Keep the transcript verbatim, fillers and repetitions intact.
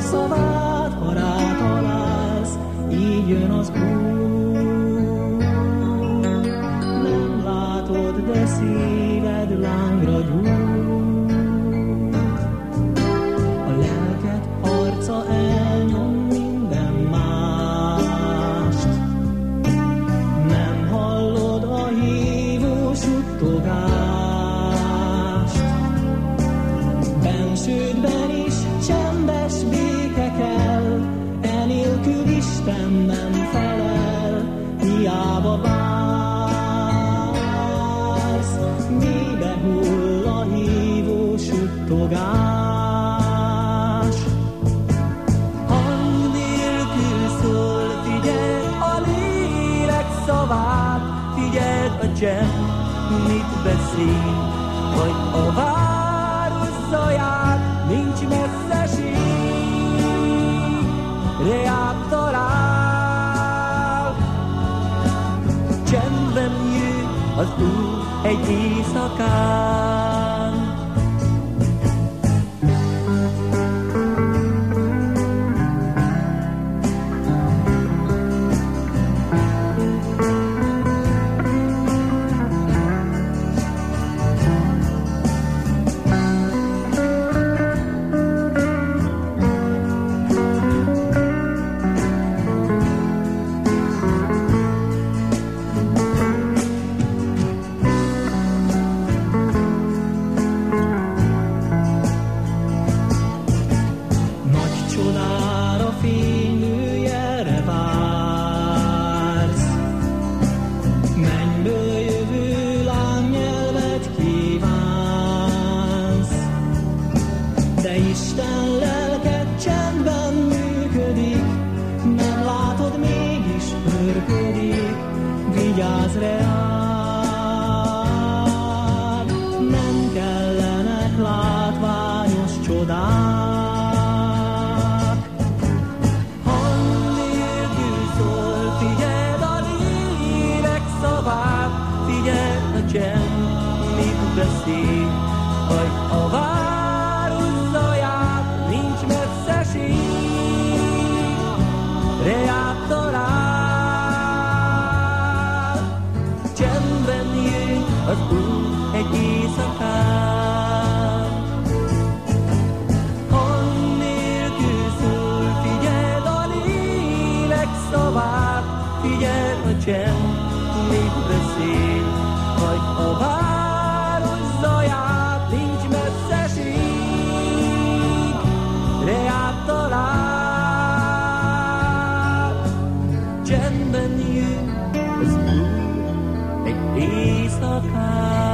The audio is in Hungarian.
szavát, ha rátalálsz, így jön az Úr. Nem látod, de szíved lángra gyúl. A lelked arca elnyom minden mást. Nem hallod a hívó suttogást. Bensődben is csendes béke kell, enélkül Isten nem felel, hiába vársz, mélybe hull a hívó suttogás. Hang nélkül szól, figyeld a lélek szavát, figyeld a csend, mit beszél, vagy a város zaját, nincs messzeség, reább talál. Csendben jön az Úr egy éjszakán. Vigyázz reád, nem kellenek látványos csodák. Hang nélkül szól, figyeld a lélek szavát, figyeld a csend, mit beszél, vagy a város zaját, nincs messzeség, reább talál. Az Úr egy éjszakán. Hang nélkül szól, figyeld a lélek szavát, figyeld a csend, mit beszél, vagy a város zaját, nincs messzeség, reább talál. Csendben jön az Úr egy éjszakán.